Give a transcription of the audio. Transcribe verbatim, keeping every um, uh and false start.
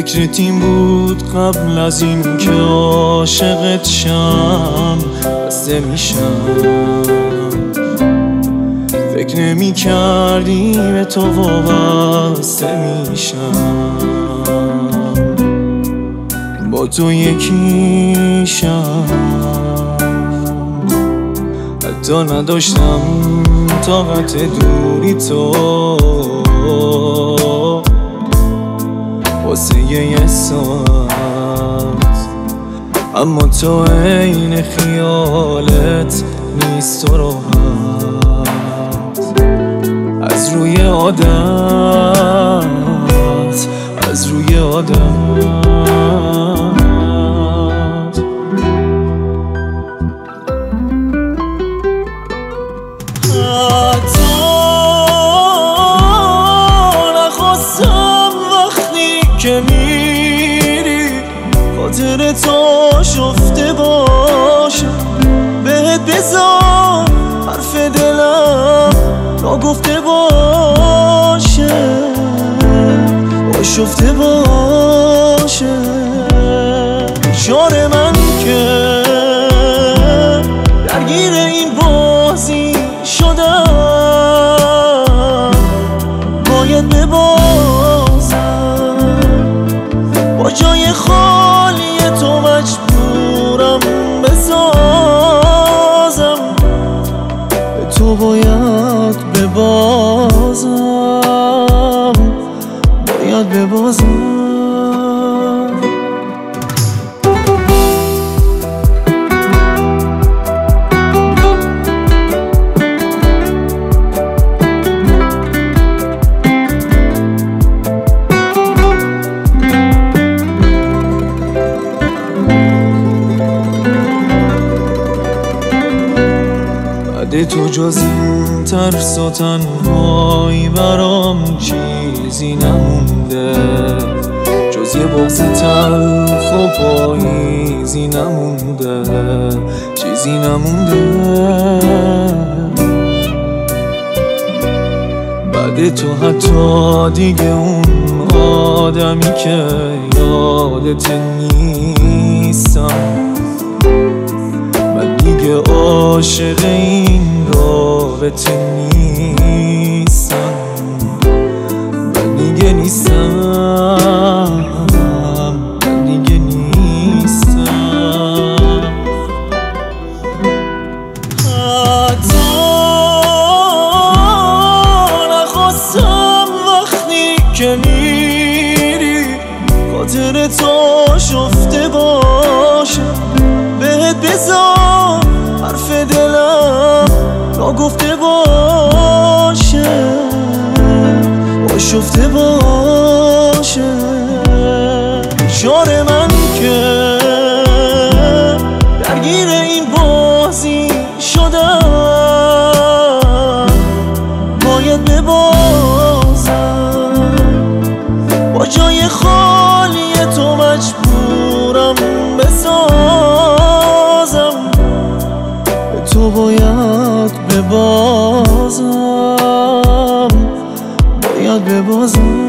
فکرت این بود قبل از این که عاشقت شم بسته میشم. فکر نمی کردی به تو وابسته میشم، با تو یکیشم. حتی نداشتم طاقت دوری تو واسه یه ساعت، اما تو عین خیالت نیست تو راحت. از روی عادت، از روی عادت که میری خاطر تو شفته باشه، بهت بذار حرف دلم ناگفته باشه، آشفته باشه. شعر من که درگیر این بازی شدم، باید ببازم. با جای خالی تو مجبورم بسازم، به تو باید ببازم، باید ببازم. تو جز این ترس و تنهایی برام چیزی نمونده، جز یه بغض تلخ و پاییزی نمونده، چیزی نمونده. بعد تو حتی دیگه اون آدمی که یادت نیستم، من دیگه عاشق این رابطه نیستم، من دیگه نیستم، من دیگه نیستم. حتی نخواستم وقتی که میری خاطر تو شفته باشه، بهت بذار حرف دلم ناگفته باشه، آشفته باشه. شعر من که درگیر این بازی شدم، باید ببازم. با جای خالی تو مجبورم بسازم، تو باید ببازم، باید ببازم.